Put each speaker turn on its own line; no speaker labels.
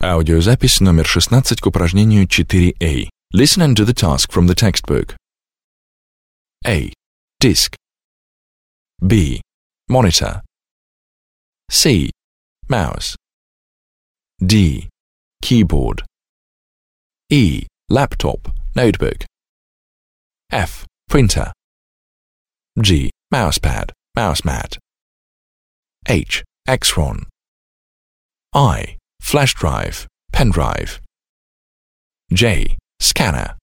Аудиозапись номер 16 к упражнению 4A. Listen and do the task from the textbook. A. Disk. B. Monitor. C. Mouse. D. Keyboard. E. Laptop, notebook. F. Printer. G. Mousepad, mouse mat. H. Exron. I. Flash drive, pen drive. J. Scanner.